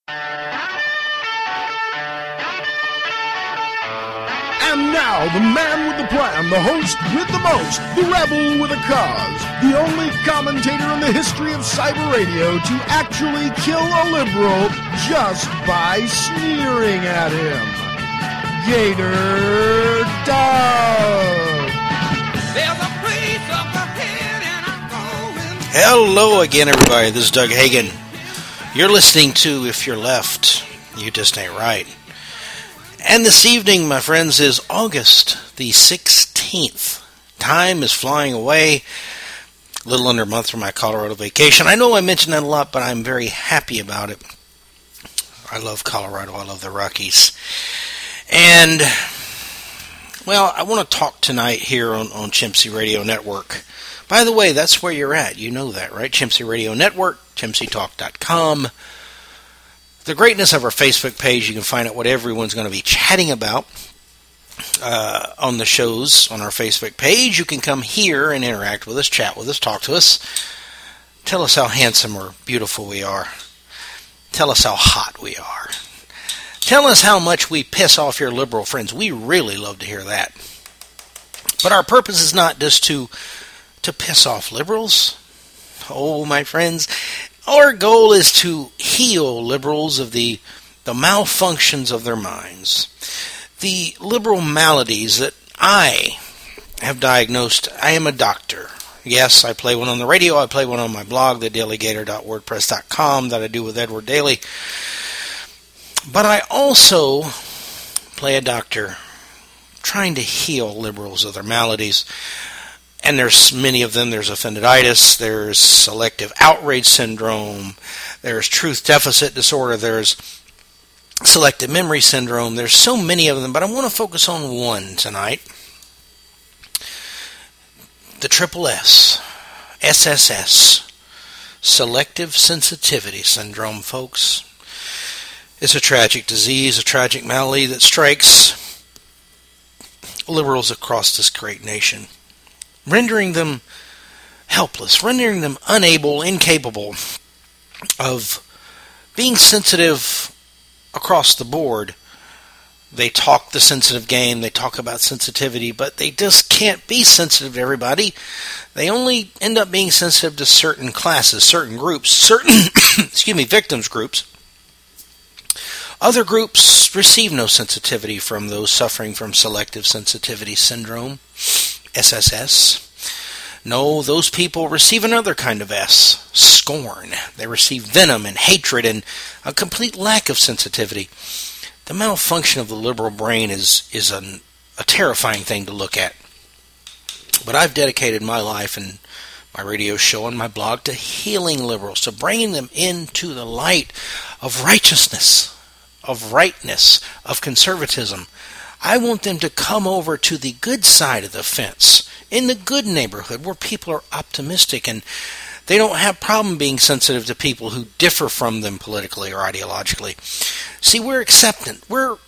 And now, the man with the plan, the host with the most, the rebel with a cause, the only commentator in the history of cyber radio to actually kill a liberal just by sneering at him, Gator Doug. There's a place up ahead and I'm going. Hello again, everybody. This is Doug Hagen. You're listening to If You're Left, You Just Ain't Right. And this evening, my friends, is August the 16th. Time is flying away. A little under a month from my Colorado vacation. I know I mentioned that a lot, but I'm very happy about it. I love Colorado. I love the Rockies. And, well, I want to talk tonight here on Chimpsy Radio Network. By the way, that's where you're at. You know that, right? Chimpsy Radio Network, ChimpsyTalk.com. The greatness of our Facebook page, you can find out what everyone's going to be chatting about on the shows on our Facebook page. You can come here and interact with us, chat with us, talk to us. Tell us how handsome or beautiful we are. Tell us how hot we are. Tell us how much we piss off your liberal friends. We really love to hear that. But our purpose is not just to piss off liberals. Oh, my friends. Our goal is to heal liberals of the malfunctions of their minds, the liberal maladies that I have diagnosed. I am a doctor. Yes, I play one on the radio. I play one on my blog, thedailygator.wordpress.com, that I do with Edward Daly. But I also play a doctor trying to heal liberals of their maladies. And there's many of them. There's offendiditis, there's selective outrage syndrome, there's truth deficit disorder, there's selective memory syndrome. There's so many of them, but I want to focus on one tonight. The triple S, SSS, selective sensitivity syndrome, folks. It's a tragic disease, a tragic malady that strikes liberals across this great nation, rendering them helpless, rendering them unable, incapable of being sensitive across the board. They talk the sensitive game, they talk about sensitivity, but they just can't be sensitive to everybody. They only end up being sensitive to certain classes, certain groups, certain victims groups. Other groups receive no sensitivity from those suffering from selective sensitivity syndrome, SSS. No, those people receive another kind of S, scorn. They receive venom and hatred and a complete lack of sensitivity. The malfunction of the liberal brain is a terrifying thing to look at. But I've dedicated my life and my radio show and my blog to healing liberals, to bringing them into the light of righteousness, of rightness, of conservatism. I want them to come over to the good side of the fence, in the good neighborhood where people are optimistic and they don't have problem being sensitive to people who differ from them politically or ideologically. See, we're acceptant. Well,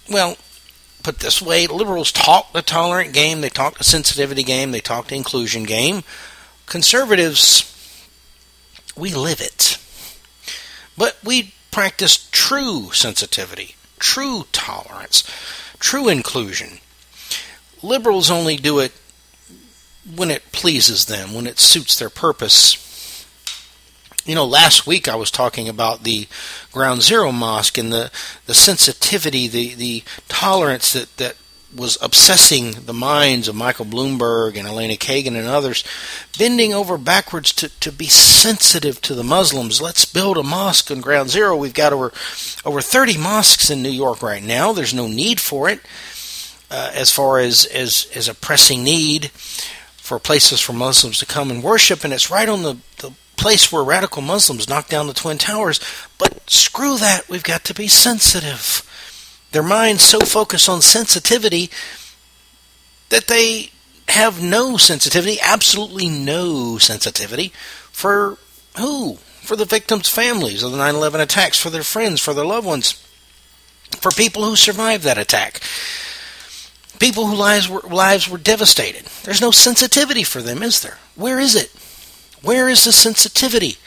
put this way, liberals talk the tolerant game, they talk the sensitivity game, they talk the inclusion game. Conservatives, we live it. But we practice true sensitivity, true tolerance, true inclusion. Liberals only do it when it pleases them, when it suits their purpose. You know, last week I was talking about the Ground Zero Mosque and the sensitivity, the tolerance that was obsessing the minds of Michael Bloomberg and Elena Kagan and others, bending over backwards to be sensitive to the Muslims. Let's build a mosque on Ground Zero. We've got over 30 mosques in New York right now. There's no need for it as far as a pressing need for places for Muslims to come and worship, and it's right on the place where radical Muslims knocked down the Twin Towers. But screw that, we've got to be sensitive. Their minds so focused on sensitivity that they have no sensitivity, absolutely no sensitivity for who? For the victims' families of the 9/11 attacks, for their friends, for their loved ones, for people who survived that attack. People whose lives were devastated. There's no sensitivity for them, is there? Where is it? Where is the sensitivity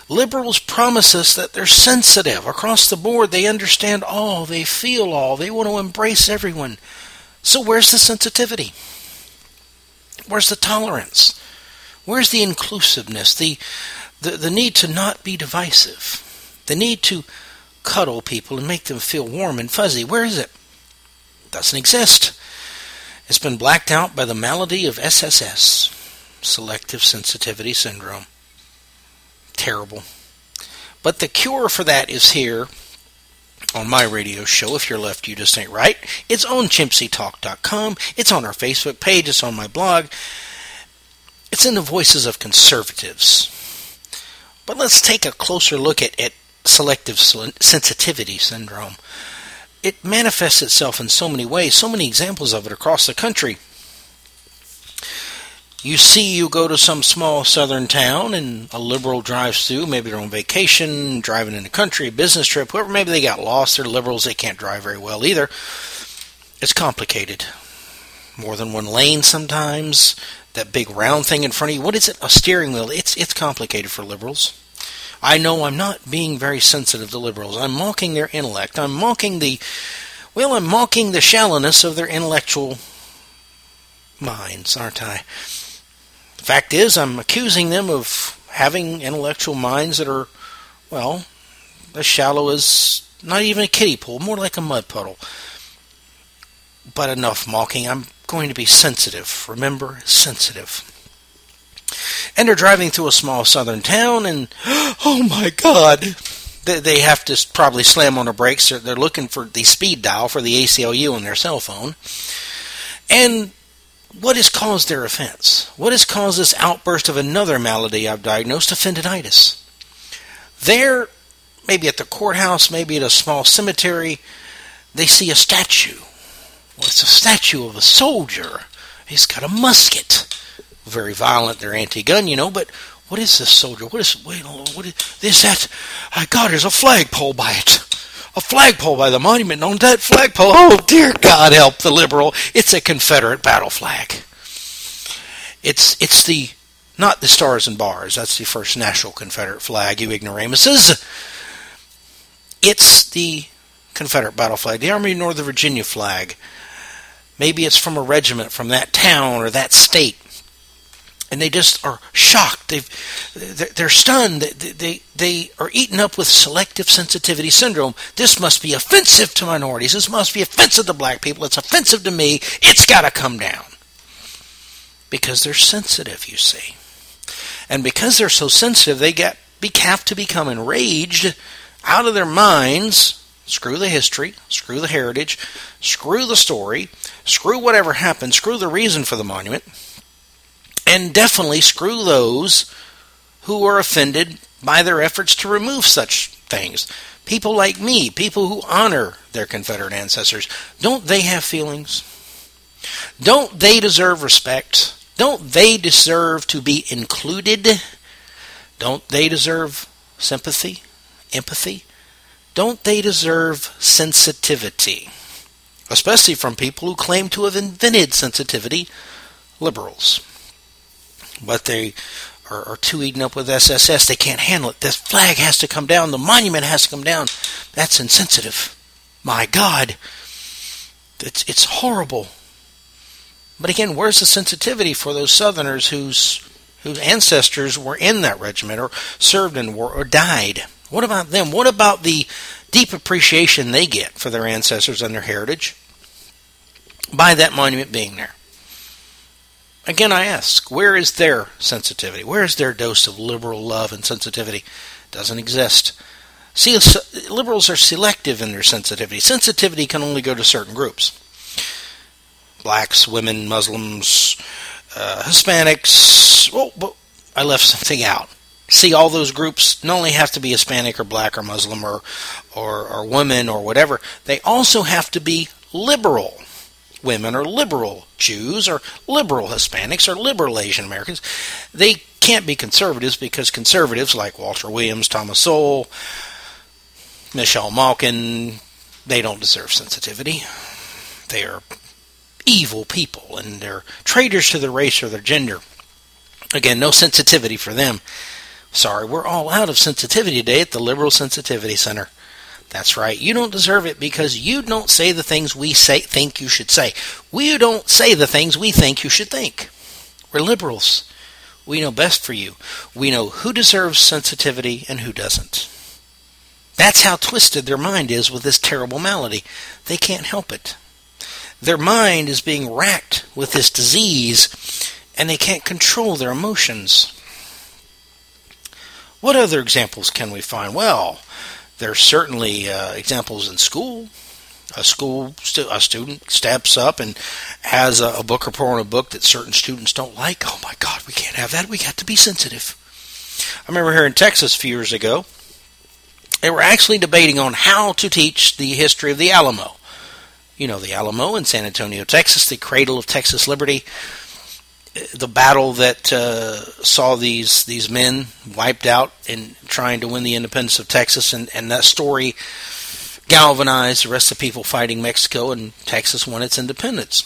Liberals promise us that they're sensitive. Across the board, they understand all, they feel all, they want to embrace everyone. So where's the sensitivity? Where's the tolerance? Where's the inclusiveness? The need to not be divisive. The need to cuddle people and make them feel warm and fuzzy. Where is it? It doesn't exist. It's been blacked out by the malady of SSS, Selective Sensitivity Syndrome. Terrible. But the cure for that is here on my radio show. If you're left, you just ain't right. It's on ChimpseyTalk.com. It's on our Facebook page. It's on my blog. It's in the voices of conservatives. But let's take a closer look at Selective Sensitivity Syndrome. It manifests itself in so many ways, so many examples of it across the country. You go to some small southern town and a liberal drives through, maybe they're on vacation, driving in the country, a business trip, whoever, maybe they got lost, they're liberals, they can't drive very well either. It's complicated. More than one lane sometimes, that big round thing in front of you, what is it? A steering wheel. It's complicated for liberals. I know I'm not being very sensitive to liberals. I'm mocking their intellect. I'm mocking the shallowness of their intellectual minds, aren't I? Fact is, I'm accusing them of having intellectual minds that are, well, as shallow as not even a kiddie pool, more like a mud puddle. But enough mocking. I'm going to be sensitive. Remember, sensitive. And they're driving through a small southern town, and oh my God, they have to probably slam on the brakes. They're looking for the speed dial for the ACLU on their cell phone. And what has caused their offense? What has caused this outburst of another malady I've diagnosed, offendinitis? There, maybe at the courthouse, maybe at a small cemetery, they see a statue. Well, it's a statue of a soldier. He's got a musket. Very violent, they're anti-gun, but what is this soldier? What is that? God, there's a flagpole by it. A flagpole by the monument. On that flagpole, oh dear God, help the liberal. It's a Confederate battle flag. It's not the Stars and Bars. That's the first national Confederate flag, you ignoramuses. It's the Confederate battle flag, the Army of Northern Virginia flag. Maybe it's from a regiment from that town or that state. And they just are shocked. They're stunned. They are eaten up with selective sensitivity syndrome. This must be offensive to minorities. This must be offensive to black people. It's offensive to me. It's got to come down. Because they're sensitive, you see. And because they're so sensitive, they have to become enraged out of their minds. Screw the history. Screw the heritage. Screw the story. Screw whatever happened. Screw the reason for the monument. And definitely screw those who are offended by their efforts to remove such things. People like me, people who honor their Confederate ancestors, don't they have feelings? Don't they deserve respect? Don't they deserve to be included? Don't they deserve sympathy, empathy? Don't they deserve sensitivity? Especially from people who claim to have invented sensitivity, liberals. But they are too eaten up with SSS. They can't handle it. This flag has to come down. The monument has to come down. That's insensitive. My God. It's horrible. But again, where's the sensitivity for those Southerners whose ancestors were in that regiment or served in war or died? What about them? What about the deep appreciation they get for their ancestors and their heritage by that monument being there? Again, I ask, where is their sensitivity? Where is their dose of liberal love and sensitivity? Doesn't exist. See, liberals are selective in their sensitivity. Sensitivity can only go to certain groups. Blacks, women, Muslims, Hispanics. Oh, but I left something out. See, all those groups not only have to be Hispanic or black or Muslim or women or whatever, they also have to be liberal. Women or liberal Jews or liberal Hispanics or liberal Asian Americans. They can't be conservatives because conservatives like Walter Williams, Thomas Sowell, Michelle Malkin, they don't deserve sensitivity. They are evil people and they're traitors to their race or their gender. Again, no sensitivity for them. Sorry, we're all out of sensitivity today at the Liberal Sensitivity Center. That's right. You don't deserve it because you don't say the things we think you should say. We don't say the things we think you should think. We're liberals. We know best for you. We know who deserves sensitivity and who doesn't. That's how twisted their mind is with this terrible malady. They can't help it. Their mind is being racked with this disease, and they can't control their emotions. What other examples can we find? Well, there's certainly examples in school. A student steps up and has a book report on a book that certain students don't like. Oh my God, we can't have that. We got to be sensitive. I remember here in Texas a few years ago, they were actually debating on how to teach the history of the Alamo. You know, the Alamo in San Antonio, Texas, the cradle of Texas liberty. The battle that saw these men wiped out in trying to win the independence of Texas, and that story galvanized the rest of the people fighting Mexico, and Texas won its independence.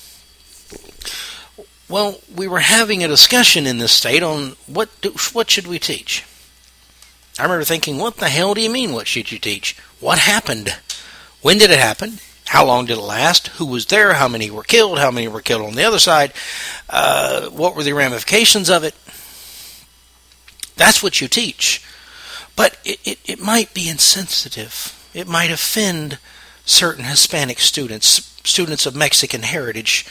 Well, we were having a discussion in this state on what should we teach. I remember thinking, what the hell do you mean, what should you teach? What happened? When did it happen? How long did it last? Who was there? How many were killed? How many were killed on the other side? What were the ramifications of it? That's what you teach. But it might be insensitive. It might offend certain Hispanic students of Mexican heritage.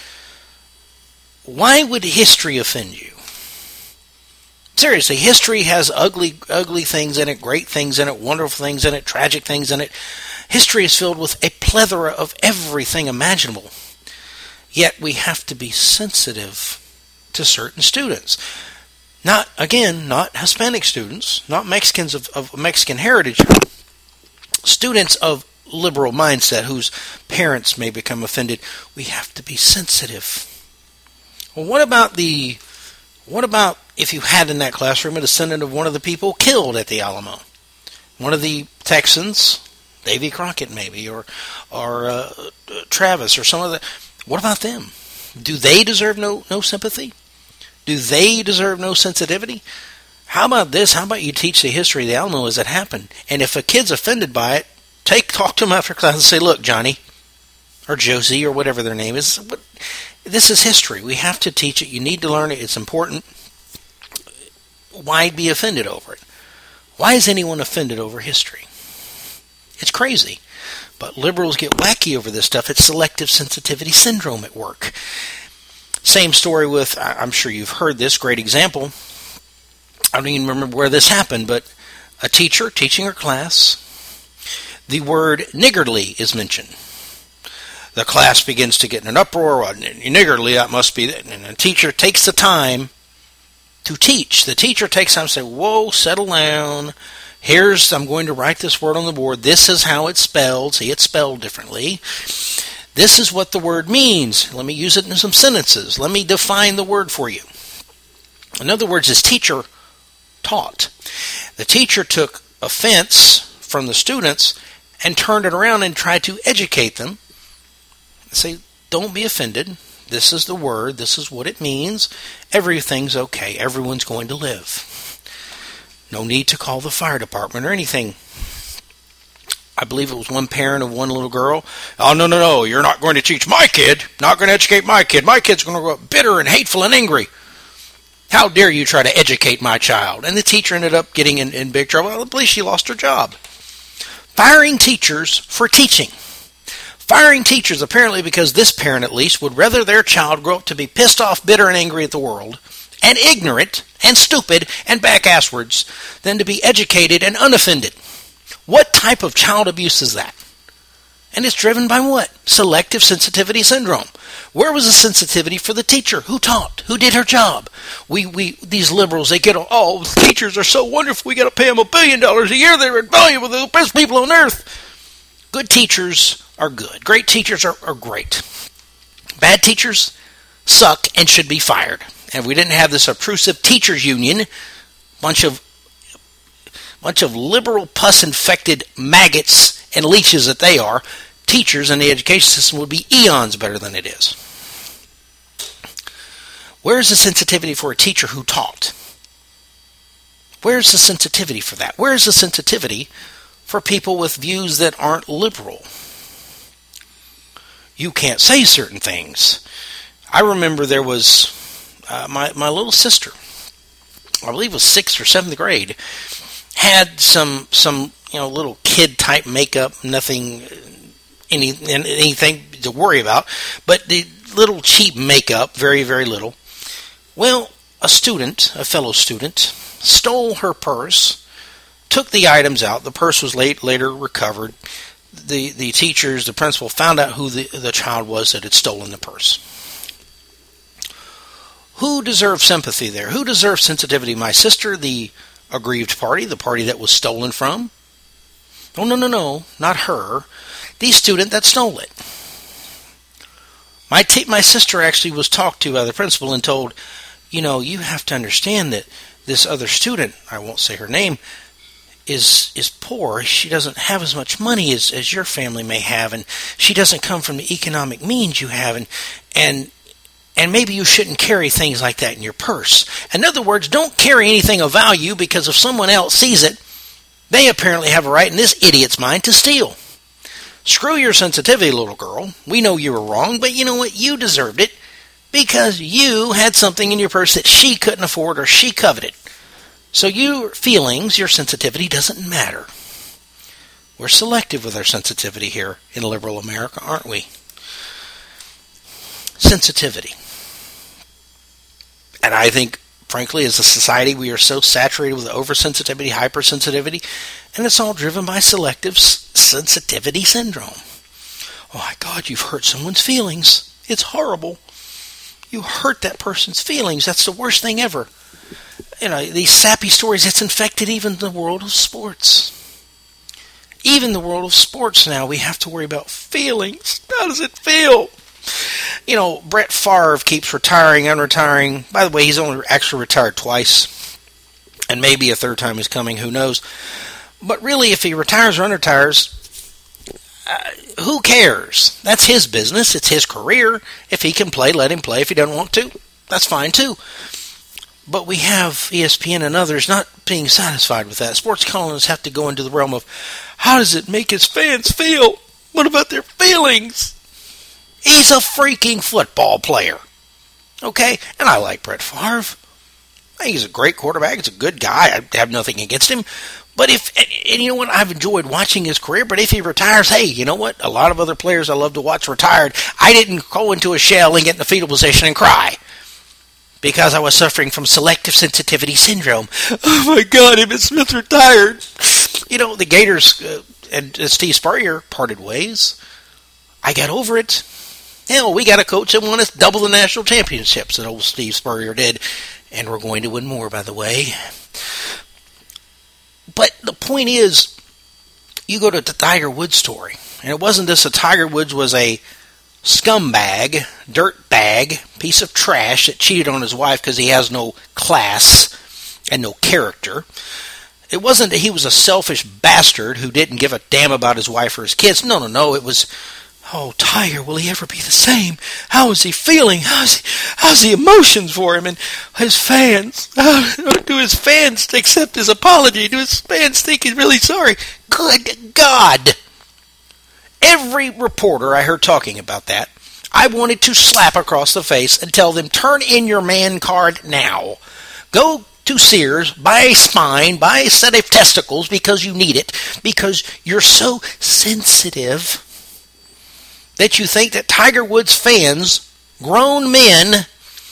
Why would history offend you? Seriously, history has ugly things in it, great things in it, wonderful things in it, tragic things in it. History is filled with a plethora of everything imaginable. Yet we have to be sensitive to certain students. Not Hispanic students, not Mexicans of Mexican heritage, students of liberal mindset whose parents may become offended. We have to be sensitive. Well, what about if you had in that classroom a descendant of one of the people killed at the Alamo? One of the Texans, Davy Crockett maybe, or Travis, or some of the... What about them? Do they deserve no sympathy? Do they deserve no sensitivity? How about this? How about you teach the history of the Alamo as it happened? And if a kid's offended by it, talk to them after class and say, look, Johnny, or Josie, or whatever their name is, this is history. We have to teach it. You need to learn it. It's important. Why be offended over it? Why is anyone offended over history? It's crazy. But liberals get wacky over this stuff. It's selective sensitivity syndrome at work. Same story with, I'm sure you've heard this, great example. I don't even remember where this happened, but a teacher teaching her class, the word niggardly is mentioned. The class begins to get in an uproar. Well, niggardly, that must be it. And the teacher takes the time to teach. The teacher takes time to say, whoa, settle down. I'm going to write this word on the board. This is how it's spelled. See, it's spelled differently. This is what the word means. Let me use it in some sentences. Let me define the word for you. In other words, this teacher taught. The teacher took offense from the students and turned it around and tried to educate them. Say, don't be offended. This is the word. This is what it means. Everything's okay. Everyone's going to live. No need to call the fire department or anything. I believe it was one parent of one little girl. Oh, no, you're not going to teach my kid. Not going to educate my kid. My kid's going to grow up bitter and hateful and angry. How dare you try to educate my child? And the teacher ended up getting in big trouble. I believe she lost her job. Firing teachers for teaching. Firing teachers apparently because this parent at least would rather their child grow up to be pissed off, bitter, and angry at the world, and ignorant, and stupid, and back-asswards, than to be educated and unoffended. What type of child abuse is that? And it's driven by what? Selective sensitivity syndrome. Where was the sensitivity for the teacher who taught, who did her job? These liberals, they get, teachers are so wonderful, we got to pay them $1 billion a year, they're invaluable, they're the best people on earth. Good teachers are good. Great teachers are great. Bad teachers suck and should be fired. And if we didn't have this obtrusive teachers union, bunch of liberal pus-infected maggots and leeches that they are, teachers in the education system would be eons better than it is. Where is the sensitivity for a teacher who taught? Where's the sensitivity for that? Where's the sensitivity for people with views that aren't liberal? You can't say certain things. I remember there was my little sister, I believe it was 6th or 7th grade, had some little kid type makeup, nothing anything to worry about, but the little cheap makeup, very, very little. Well, a fellow student, stole her purse, took the items out. The purse was later recovered. The teachers, the principal, found out who the child was that had stolen the purse. Who deserved sympathy there? Who deserved sensitivity? My sister, the aggrieved party, the party that was stolen from? Oh, no, not her. The student that stole it. My sister actually was talked to by the principal and told, you have to understand that this other student, I won't say her name, is poor. She doesn't have as much money as your family may have, and she doesn't come from the economic means you have, and maybe you shouldn't carry things like that in your purse. In other words, don't carry anything of value, because if someone else sees it, they apparently have a right in this idiot's mind to steal. Screw your sensitivity, little girl. We know you were wrong, but you know what? You deserved it, because you had something in your purse that she couldn't afford or she coveted. So your feelings, your sensitivity doesn't matter. We're selective with our sensitivity here in liberal America, aren't we? Sensitivity. And I think, frankly, as a society, we are so saturated with oversensitivity, hypersensitivity, and it's all driven by selective sensitivity syndrome. Oh my God, you've hurt someone's feelings. It's horrible. You hurt that person's feelings. That's the worst thing ever. These sappy stories, it's infected even the world of sports. Even the world of sports now, we have to worry about feelings. How does it feel? Brett Favre keeps retiring, unretiring. By the way, he's only actually retired twice. And maybe a third time is coming, who knows. But really, if he retires or unretires, who cares? That's his business. It's his career. If he can play, let him play. If he doesn't want to, that's fine too. But we have ESPN and others not being satisfied with that. Sports columnists have to go into the realm of, how does it make his fans feel? What about their feelings? He's a freaking football player. Okay? And I like Brett Favre. I think he's a great quarterback. He's a good guy. I have nothing against him. But and you know what? I've enjoyed watching his career. But if he retires, hey, you know what? A lot of other players I love to watch retired. I didn't go into a shell and get in the fetal position and cry, because I was suffering from selective sensitivity syndrome. Oh my God, Emmitt Smith retired. The Gators and Steve Spurrier parted ways. I got over it. Hell, we got a coach that won us double the national championships that old Steve Spurrier did. And we're going to win more, by the way. But the point is, you go to the Tiger Woods story, and it wasn't just that Tiger Woods was a scumbag, dirtbag, piece of trash that cheated on his wife because he has no class and no character. It wasn't that he was a selfish bastard who didn't give a damn about his wife or his kids. No. It was, oh, Tiger, will he ever be the same? How is he feeling? How's the emotions for him? And his fans, do his fans accept his apology? Do his fans think he's really sorry? Good God. Every reporter I heard talking about that, I wanted to slap across the face and tell them, turn in your man card now. Go to Sears, buy a spine, buy a set of testicles because you need it, because you're so sensitive that you think that Tiger Woods fans, grown men,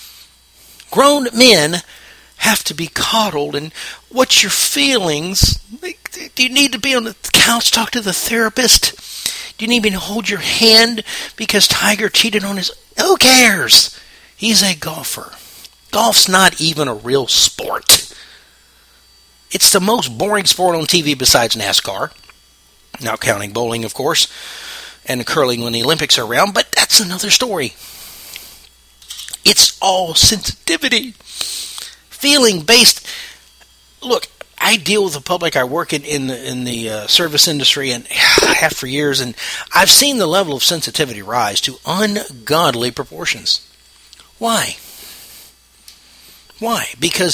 have to be coddled. And what's your feelings? Do you need to be on the couch, talk to the therapist? Do you need me to hold your hand because Tiger cheated on his... Who cares? He's a golfer. Golf's not even a real sport. It's the most boring sport on TV besides NASCAR. Not counting bowling, of course, and curling when the Olympics are around, but that's another story. It's all sensitivity. Feeling-based. Look, I deal with the public. I work in the service industry, and I have for years, and I've seen the level of sensitivity rise to ungodly proportions. Why? Because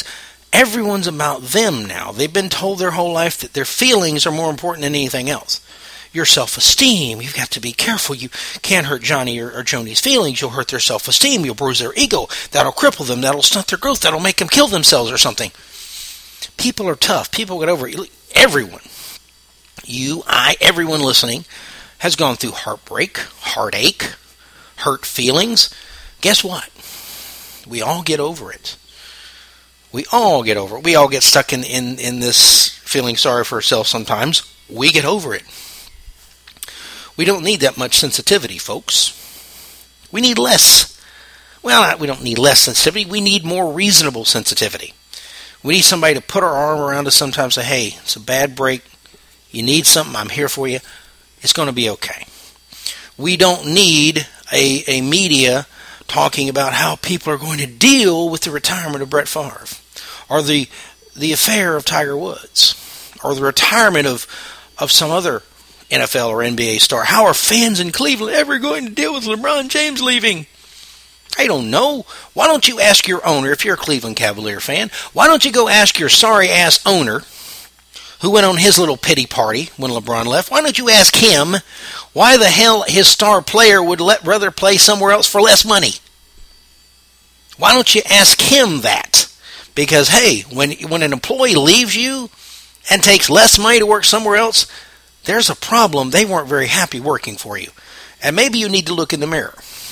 Everyone's about them now. They've been told their whole life that their feelings are more important than anything else. Your self-esteem, you've got to be careful. You can't hurt Johnny or Joni's feelings. You'll hurt their self-esteem. You'll bruise their ego. That'll cripple them. That'll stunt their growth. That'll make them kill themselves or something. People are tough. People get over it. Everyone, you, I, everyone listening has gone through heartbreak, heartache, hurt feelings. Guess what? We all get over it. We all get over it. We all get stuck in this feeling sorry for ourselves sometimes. We get over it. We don't need that much sensitivity, folks. We need less. Well, we don't need less sensitivity. We need more reasonable sensitivity. We need somebody to put our arm around us sometimes and say, hey, it's a bad break. You need something. I'm here for you. It's going to be okay. We don't need a media talking about how people are going to deal with the retirement of Brett Favre or the affair of Tiger Woods or the retirement of some other NFL or NBA star. How are fans in Cleveland ever going to deal with LeBron James leaving? I don't know. Why don't you ask your owner, if you're a Cleveland Cavalier fan, why don't you go ask your sorry-ass owner who went on his little pity party when LeBron left? Why don't you ask him why the hell his star player would rather play somewhere else for less money? Why don't you ask him that? Because, hey, when an employee leaves you and takes less money to work somewhere else, there's a problem. They weren't very happy working for you. And maybe you need to look in the mirror.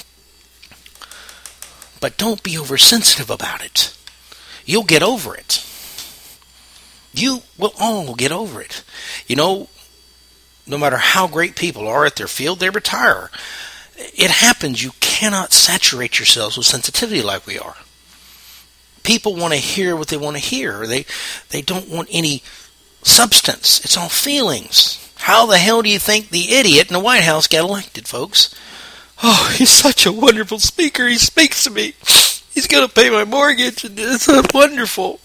But don't be oversensitive about it. You'll get over it. You will all get over it. You know, no matter how great people are at their field, they retire. It happens. You cannot saturate yourselves with sensitivity like we are. People want to hear what they want to hear. They don't want any substance. It's all feelings. How the hell do you think the idiot in the White House got elected, folks? Oh, he's such a wonderful speaker. He speaks to me. He's going to pay my mortgage, and it's wonderful.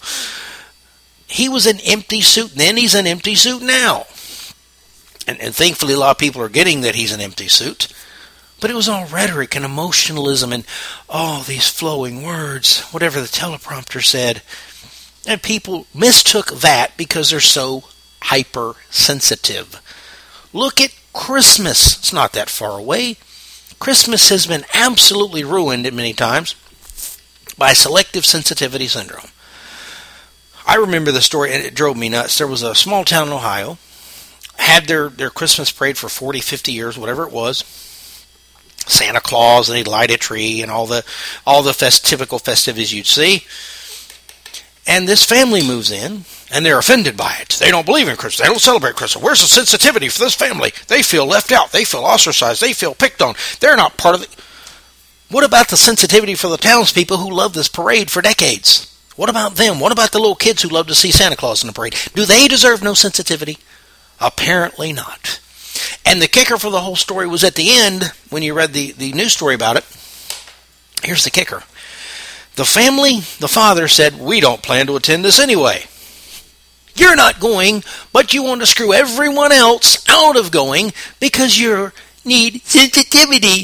He was an empty suit then. He's an empty suit now. And thankfully, a lot of people are getting that he's an empty suit. But it was all rhetoric and emotionalism and all these flowing words, whatever the teleprompter said. And people mistook that because they're so hypersensitive. Look at Christmas. It's not that far away. Christmas has been absolutely ruined many times by selective sensitivity syndrome. I remember the story, and it drove me nuts. There was a small town in Ohio, had their Christmas parade for 40, 50 years, whatever it was. Santa Claus, and they'd light a tree, and all the typical festivities you'd see. And this family moves in, and they're offended by it. They don't believe in Christmas. They don't celebrate Christmas. Where's the sensitivity for this family? They feel left out. They feel ostracized. They feel picked on. They're not part of it. What about the sensitivity for the townspeople who love this parade for decades? What about them? What about the little kids who love to see Santa Claus in the parade? Do they deserve no sensitivity? Apparently not. And the kicker for the whole story was at the end, when you read the news story about it. Here's the kicker. The family, the father said, we don't plan to attend this anyway. You're not going, but you want to screw everyone else out of going because you need sensitivity.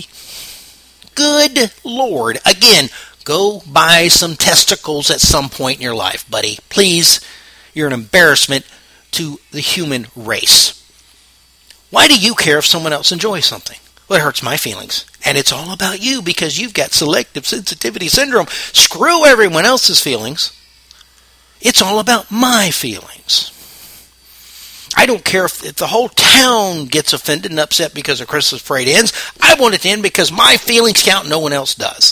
Good Lord. Again, go buy some testicles at some point in your life, buddy. Please. You're an embarrassment to the human race. Why do you care if someone else enjoys something? Well, it hurts my feelings. And it's all about you because you've got selective sensitivity syndrome. Screw everyone else's feelings. It's all about my feelings. I don't care if the whole town gets offended and upset because the Christmas parade ends. I want it to end because my feelings count and no one else does.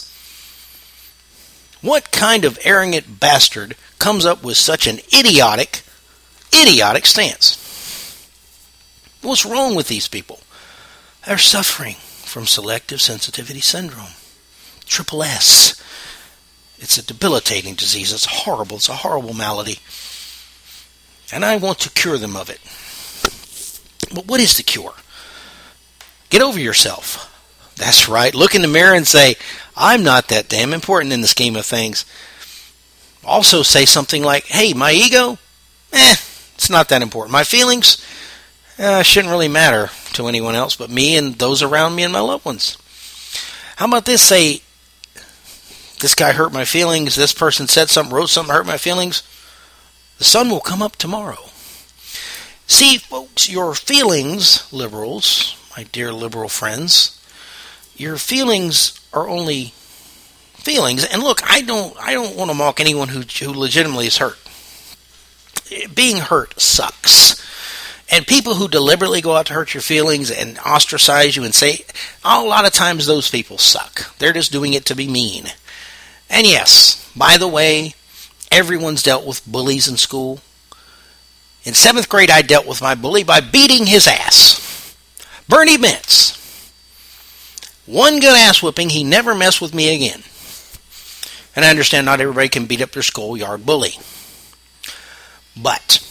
What kind of arrogant bastard comes up with such an idiotic stance? What's wrong with these people? They're suffering from selective sensitivity syndrome. Triple S. It's a debilitating disease. It's horrible. It's a horrible malady. And I want to cure them of it. But what is the cure? Get over yourself. That's right. Look in the mirror and say, I'm not that damn important in the scheme of things. Also say something like, hey, my ego? It's not that important. My feelings? Shouldn't really matter to anyone else but me and those around me and my loved ones. How about this? Say, this guy hurt my feelings. This person said something, wrote something, hurt my feelings. The sun will come up tomorrow. See, folks, your feelings, liberals, my dear liberal friends, your feelings are only feelings. And look, I don't want to mock anyone who legitimately is hurt. Being hurt sucks. And people who deliberately go out to hurt your feelings and ostracize you and say, a lot of times those people suck. They're just doing it to be mean. And yes, by the way, everyone's dealt with bullies in school. In 7th grade, I dealt with my bully by beating his ass. Bernie Mintz. One good ass whipping, he never messed with me again. And I understand not everybody can beat up their schoolyard bully. But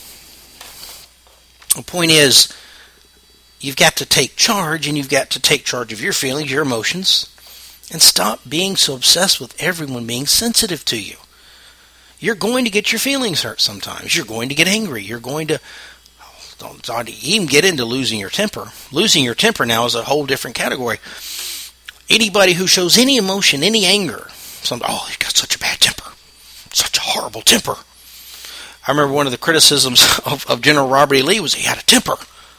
the point is, you've got to take charge, and you've got to take charge of your feelings, your emotions, and stop being so obsessed with everyone being sensitive to you. You're going to get your feelings hurt sometimes. You're going to get angry. You're going to don't even get into losing your temper. Losing your temper now is a whole different category. Anybody who shows any emotion, any anger, he's got such a bad temper. Such a horrible temper. I remember one of the criticisms of General Robert E. Lee was he had a temper.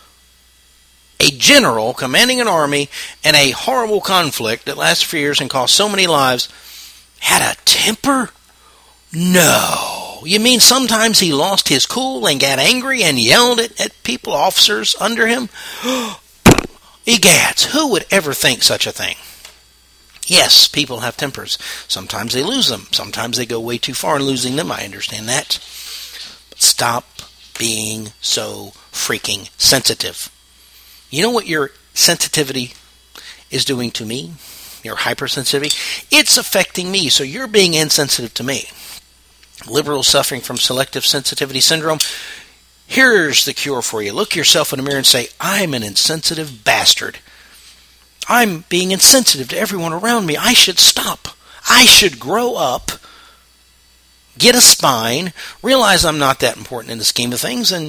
A general commanding an army in a horrible conflict that lasted for years and cost so many lives had a temper? No. You mean sometimes he lost his cool and got angry and yelled at people, officers under him? Egads, who would ever think such a thing? Yes, people have tempers. Sometimes they lose them. Sometimes they go way too far in losing them. I understand that. But stop being so freaking sensitive. You know what your sensitivity is doing to me? Your hypersensitivity? It's affecting me, so you're being insensitive to me. Liberals suffering from selective sensitivity syndrome, here's the cure for you. Look yourself in the mirror and say, I'm an insensitive bastard. I'm being insensitive to everyone around me. I should stop. I should grow up, get a spine, realize I'm not that important in the scheme of things, and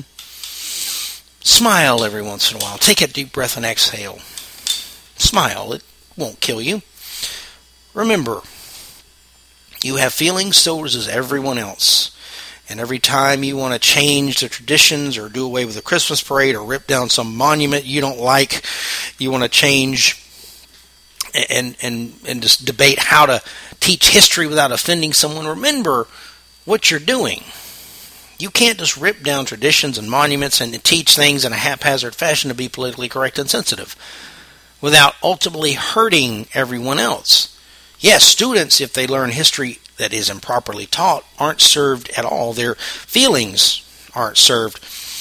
smile every once in a while. Take a deep breath and exhale. Smile. It won't kill you. Remember, you have feelings, so does everyone else. And every time you want to change the traditions or do away with the Christmas parade or rip down some monument you don't like, you want to change and just debate how to teach history without offending someone, remember what you're doing. You can't just rip down traditions and monuments and teach things in a haphazard fashion to be politically correct and sensitive without ultimately hurting everyone else. Yes, students, if they learn history that is improperly taught, aren't served at all. Their feelings aren't served.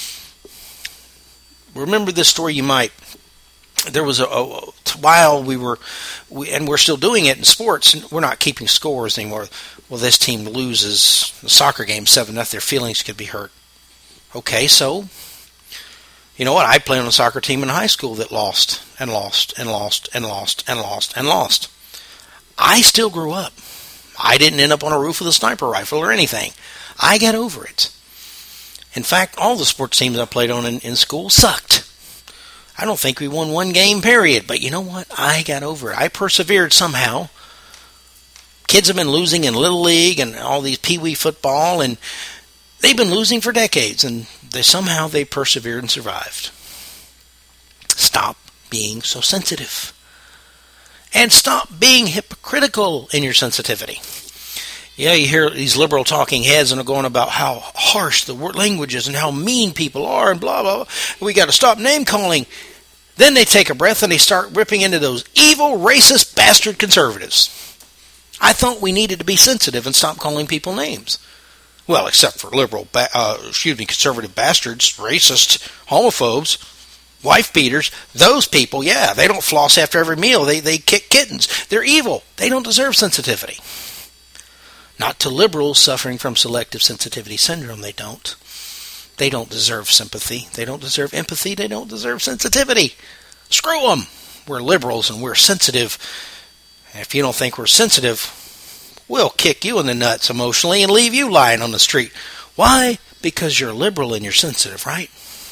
Remember this story you might. There was a while and we're still doing it in sports, and we're not keeping scores anymore. Well, this team loses the soccer game 7-0, their feelings could be hurt. Okay, so, you know what? I played on a soccer team in high school that lost and lost and lost and lost and lost and lost. I still grew up. I didn't end up on a roof with a sniper rifle or anything. I got over it. In fact, all the sports teams I played on in school sucked. I don't think we won one game, period. But you know what? I got over it. I persevered somehow. Kids have been losing in Little League and all these Pee-wee football, and they've been losing for decades, and they persevered and survived. Stop being so sensitive. And stop being hypocritical in your sensitivity. Yeah, you hear these liberal talking heads and are going about how harsh the language is and how mean people are and blah, blah, blah. We got to stop name-calling. Then they take a breath and they start ripping into those evil, racist, bastard conservatives. I thought we needed to be sensitive and stop calling people names. Well, except for conservative bastards, racists, homophobes, wife beaters. Those people, yeah, they don't floss after every meal. They kick kittens. They're evil. They don't deserve sensitivity. Not to liberals suffering from selective sensitivity syndrome, they don't. They don't deserve sympathy. They don't deserve empathy. They don't deserve sensitivity. Screw them. We're liberals and we're sensitive. And if you don't think we're sensitive, we'll kick you in the nuts emotionally and leave you lying on the street. Why? Because you're liberal and you're sensitive, right?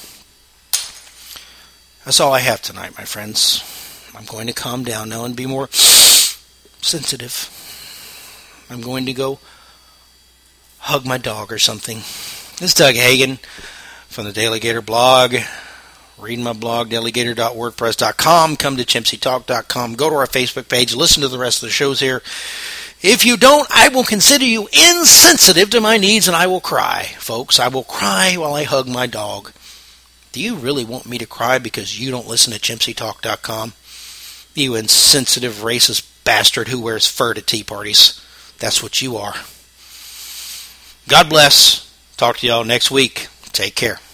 That's all I have tonight, my friends. I'm going to calm down now and be more sensitive. I'm going to go hug my dog or something. This is Doug Hagen from the Daily Gator blog. Read my blog, dailygator.wordpress.com. Come to chimseytalk.com. Go to our Facebook page. Listen to the rest of the shows here. If you don't, I will consider you insensitive to my needs, and I will cry. Folks, I will cry while I hug my dog. Do you really want me to cry because you don't listen to chimseytalk.com? You insensitive, racist bastard who wears fur to tea parties. That's what you are. God bless. Talk to y'all next week. Take care.